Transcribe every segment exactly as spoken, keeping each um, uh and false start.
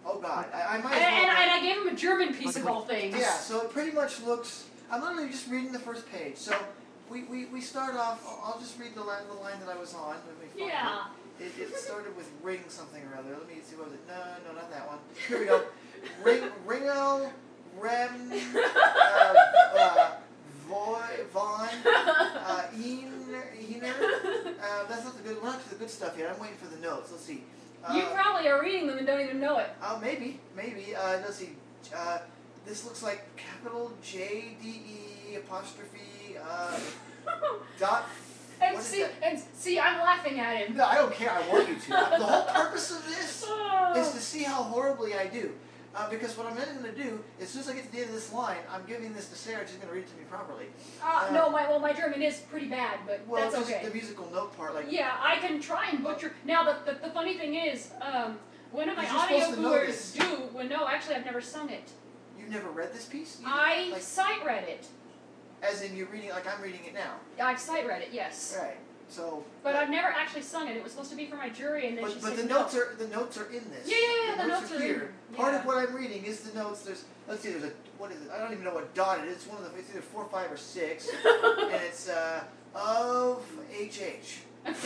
Oh God, I, I might. And, as well, and, and I gave him a German piece of all things. Yeah, so it pretty much looks. I'm literally just reading the first page. So we, we, we start off. I'll, I'll just read the line, the line that I was on. Let me find Yeah. It. It, it started with ring something or other. Let me see. What was it? No, no, not that one. Here we go. Ring, Ringo, Rem, uh, uh, Voy, Von, uh, Ener, Ener. Uh, that's not the good. We're not to the good stuff yet. I'm waiting for the notes. Let's see. Uh, You probably are reading them and don't even know it. Oh, maybe, maybe. Uh, let's see. Uh, this looks like capital J D E apostrophe uh, dot. And what is see, that? and see, I'm laughing at him. No, I don't care. I want you to. The whole purpose of this Oh. is to see how horribly I do. Uh, because what I'm then going to do, as soon as I get to the end of this line, I'm giving this to Sarah. She's going to read it to me properly. Uh, Uh, no, my well, my German is pretty bad, but Well, that's just okay. the musical note part, like. Yeah, I can try and butcher. Now, the, the, the funny thing is, um, one of my You're supposed audio to know viewers this. do. Well, no, actually, I've never sung it. You've never read this piece? You- I like, sight read it. as in you're reading, like I'm reading it now. I've sight read it, yes. Right. So. But I've never actually sung it. It was supposed to be for my jury, and then she But, but said the no. notes are the notes are in this. Yeah, yeah, yeah, the notes are in- here. Part yeah. of what I'm reading is the notes. There's let's see. There's a what is it? I don't even know what dot it is. It's one of the. It's either four, five, or six, and it's uh, of H H.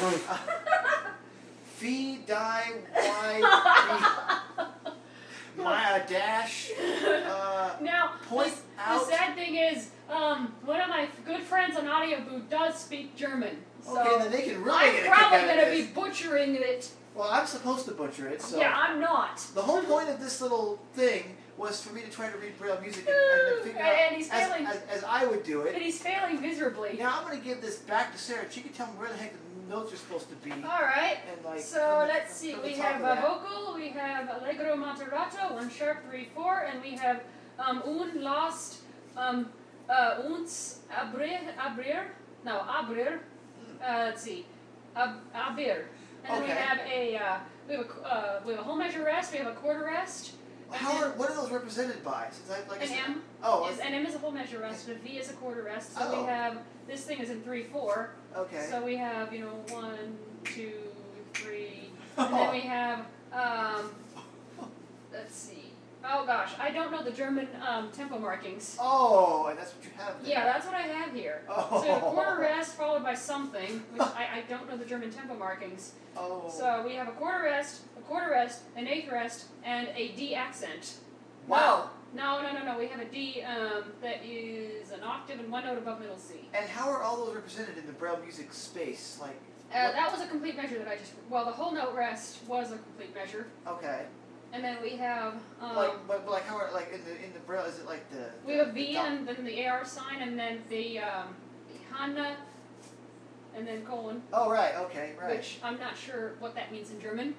Fee, die, y, my dash. Uh, Now, point the, out. the sad thing is, um, one of my good friends on Audio Boo does speak German. So Okay, then they can really I'm get a probably kick out of going to be this. butchering it. Well, I'm supposed to butcher it, so. Yeah, I'm not. The whole point of this little thing was for me to try to read Braille music and, and to figure out And he's as, failing. as, as I would do it. And he's failing miserably. Now I'm going to give this back to Sarah. She can tell me where the heck the notes are supposed to be. All right. And like, So from the- let's see. from the We top have of a that. vocal. We have allegro moderato, one sharp, three four, and we have um, un last um, uh, uns abrir abrir no abrir. Uh, let's see, Ab, abir. And then we Okay. have a uh, we have a uh, we have a whole measure rest. We have a quarter rest. How are, what are those represented by? Since I, like I An said, M. Oh, Is, an M is a whole measure rest. A V is a quarter rest. So Oh. we have this thing is in three four. okay. So we have, you know, one, two, three, and then we have, um, let's see. Oh gosh, I don't know the German um, tempo markings. Oh, and that's what you have there. Yeah, that's what I have here. Oh. So a quarter rest followed by something, which I, I don't know the German tempo markings. Oh. So we have a quarter rest, a quarter rest, an eighth rest, and a D accent. Wow. No, no, no, no. We have a D um, that is an octave and one note above middle C. And how are all those represented in the Braille music space? Like. Uh, that was a complete measure that I just. Well, the whole note rest was a complete measure. Okay. And then we have um, like, but, but like how are like in the in the Braille? Is it like the? we the, have a the V dot- and then the A R sign and then the um, the Hanna and then colon, Oh right. Okay. Right. which I'm not sure what that means in German.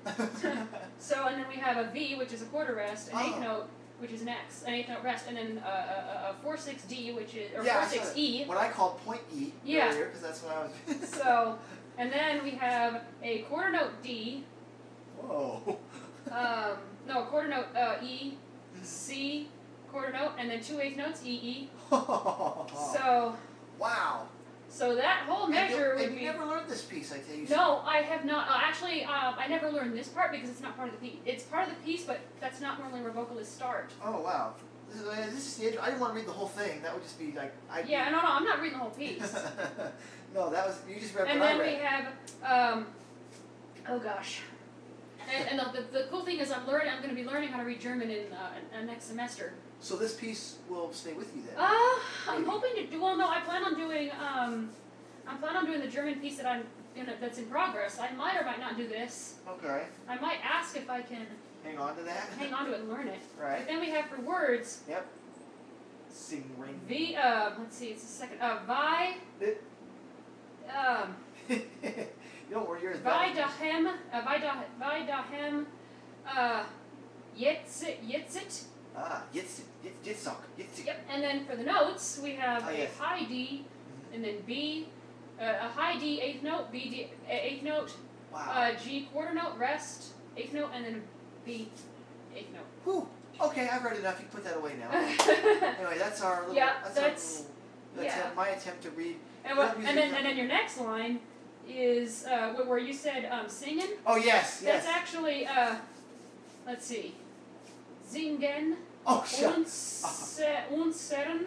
So and then we have a V, which is a quarter rest, an eighth Oh. note, which is an X, an eighth note rest, and then a, a, a four six D, which is or Yeah, I four six saw E. what I called point E Yeah. earlier, because that's what I was. So and then we have a quarter note D. Whoa. Um, no, a quarter note uh, E, C, quarter note, and then two eighth notes E E. So. Wow. So that whole And you- measure and would you be. never learned this piece, I tell you. No, I have not. Uh, actually, um, I never learned this part because it's not part of the piece. It's part of the piece, but that's not normally where vocalists start. Oh wow. This is, uh, this is the. I didn't want to read the whole thing. That would just be like. I'd Yeah, no, no, I'm not reading the whole piece. No, that was you just read And what then I we read. have, um, oh gosh. And, and the, the, the cool thing is I'm learning. I'm going to be learning how to read German in uh, in- uh, next semester. So this piece will stay with you then. Uh, I'm Maybe. hoping to do. Well, no, I plan on doing. Um, I'm planning on doing the German piece that I'm in, that's in progress. I might or might not do this. Okay. I might ask if I can Hang on to that. hang on to it and learn it. Right. But then we have for words Yep. Sing ring. V. Uh, let's see, it's a second. Uh, Vi. It- Um, you don't worry, yours. Vi dahem. Uh, Vi da. Vi dahem. Uh, Yetzit. Yetzit. Ah, Yitzit, Yitzok, Yitzit. Yep. And then for the notes, we have Oh, a yes. high D, and then B. Uh, a high D eighth note, B D uh, eighth note, Wow. uh, G quarter note, rest eighth note, and then B eighth note. Whew. Okay, I've read enough. You can put that away now. Anyway, that's our little. Yeah, that's, that's- our little yeah. attempt, my attempt to read. And, what, Braille and music then and then your next line is uh, where- where you said um, singing. Oh yes, yes. That's actually uh, let's see. Singen. Oh, shut Unse- Unseren.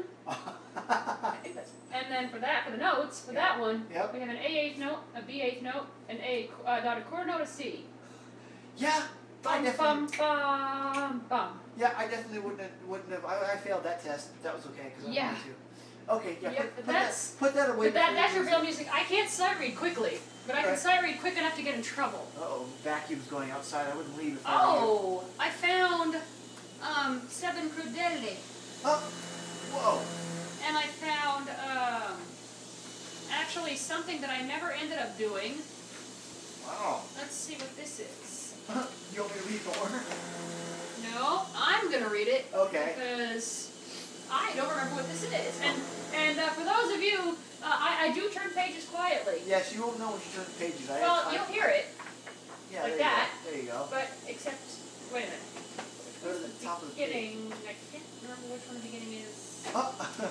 And then for that, for the notes, for Yep. that one, Yep. we have an A eighth note, a B eighth note, an A uh, dot a quarter note, a C. Yeah. I Bum definitely, bum bum bum. yeah, I definitely wouldn't have, wouldn't have. I, I failed that test. But that was okay because I Yeah. wanted to. Okay, yeah. Yep, put, but put that's- that, put that away. But that, before that's you your use real it. music. I can't sight read quickly, but I can Right. sight read quick enough to get in trouble. Uh-oh, vacuum's going outside. I wouldn't leave if I were you. Oh, I found um, seven crudele, Oh, whoa. and I found um, actually something that I never ended up doing. Wow. Let's see what this is. You want me to read more? No, I'm gonna read it Okay. because I don't remember what this is. And and uh, for those of you, uh, I, I do turn pages quietly. Yes, you won't know when you turn the pages. I, Well, I, you'll hear it, yeah, like there that. You go. There you go. but except wait a minute. Go to the top of the page. Beginning. I can't remember which one the beginning is. Oh.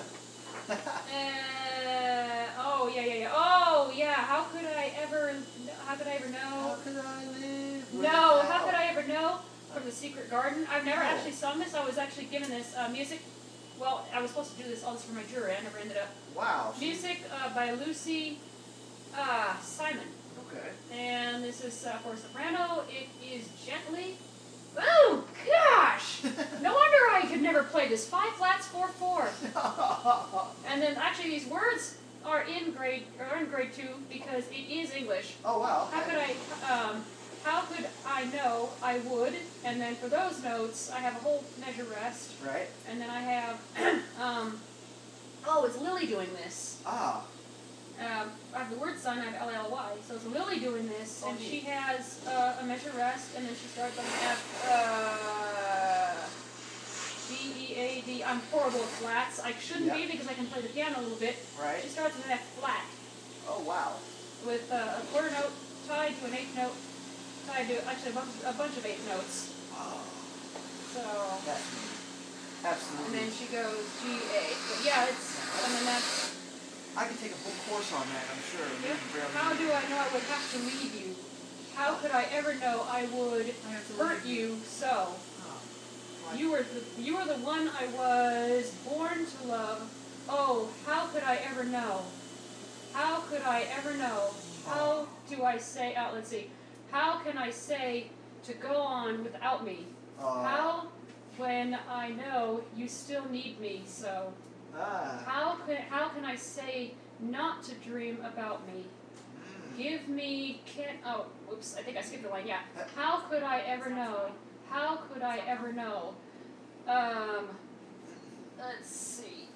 Uh, oh yeah, yeah, yeah. Oh yeah. How could I ever? How could I ever How know? could I live? No. without- How could I ever know? From the Secret Garden. I've never No. actually sung this. I was actually given this uh, music. Well, I was supposed to do this all this for my jury. I never ended up. Wow. she- Music uh, by Lucy uh, Simon, Okay. and this is uh, for soprano. It is gently. Oh gosh! No wonder I could never play this. Five flats, four four. And then actually these words are in grade are in grade two because it is English. Oh wow. How okay. could I um how could I know I would? And then for those notes I have a whole measure rest. Right. And then I have um oh it's Lily doing this. Ah. Um, I have the word sign, I have L L Y. So it's Lily doing this Oh, and neat. she has uh, a measure rest and then she starts on F uh D E A D. I'm horrible at flats. I shouldn't Yeah. be because I can play the piano a little bit. Right. She starts with an F flat Oh wow. with uh, a quarter note tied to an eighth note, tied to actually a bunch, a bunch of eighth notes. Oh, So, that's neat. and Absolutely. then she goes G A. But yeah, it's, I mean that's, I could take a whole course on that. I'm sure. yeah. Barely- How do I know I would have to leave you? How could I ever know I would I have to hurt leave you so? Oh, what? You were the, you were the one I was born to love. Oh, how could I ever know? How could I ever know? How do I say, oh, let's see. How can I say to go on without me? Oh. How, when I know you still need me so? Ah. How can, how can I say not to dream about me? Mm. Give me, can, oh, oops, I think I skipped a line, yeah. How could I ever know? How could I ever know? Um, let's see.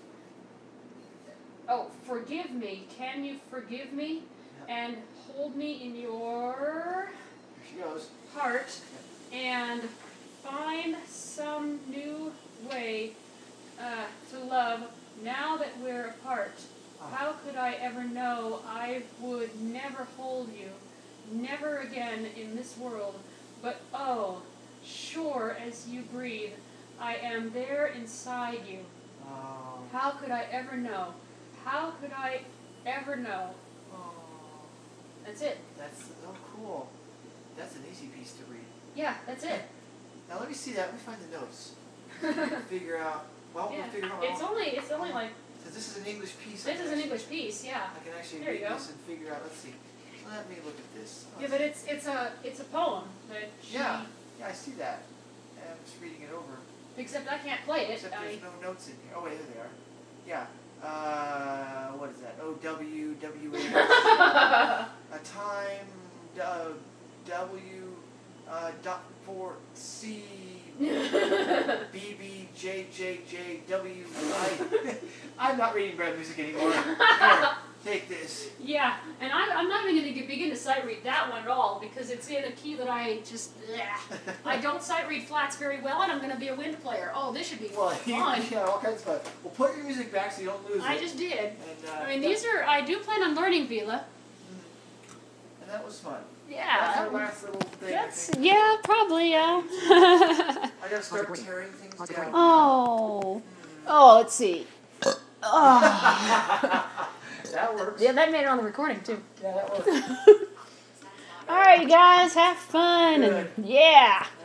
Oh, forgive me. Can you forgive me? And hold me in your Here she goes. heart and find some new way uh, to love now that we're apart. How could I ever know I would never hold you, never again in this world, but oh, sure as you breathe, I am there inside you. Oh. How could I ever know? How could I ever know? Oh. That's it. That's oh cool. That's an easy piece to read. Yeah, that's it. Now let me see that. Let me find the notes. Figure out. Well, Yeah. we'll figure out. It's only it's only like Because this is an English piece. I this can is an actually- English piece, yeah. I can actually There you read go. this and figure out. Let's see. Let me look at this. Yeah, but it's it's a it's a poem that she, Yeah. Yeah, I see that. I'm just reading it over. except I can't play it. Except I, there's no notes in here. Oh wait, there they are. Yeah. Uh, what is that? O W W H. A time. Uh, W. Uh, dot four C. B B J J J W I. I'm not reading bread music anymore. Here, take this. Yeah, and I'm, I'm not even going to begin to sight read that one at all because it's in a key that I just, bleh. I don't sight read flats very well and I'm going to be a wind player. Oh, this should be Well, fun. you, yeah, all kinds of fun. Well, put your music back so you don't lose I it. just did. And, uh, I mean, these are, I do plan on learning Vila. And that was fun. Yeah. That's that our was- last little thing. I That's, think. yeah, probably, yeah. I gotta start tearing things down. Oh. Oh, let's see. Oh. That works. Yeah, that made it on the recording, too. Yeah, that works. All right, you guys, have fun. Good. And yeah.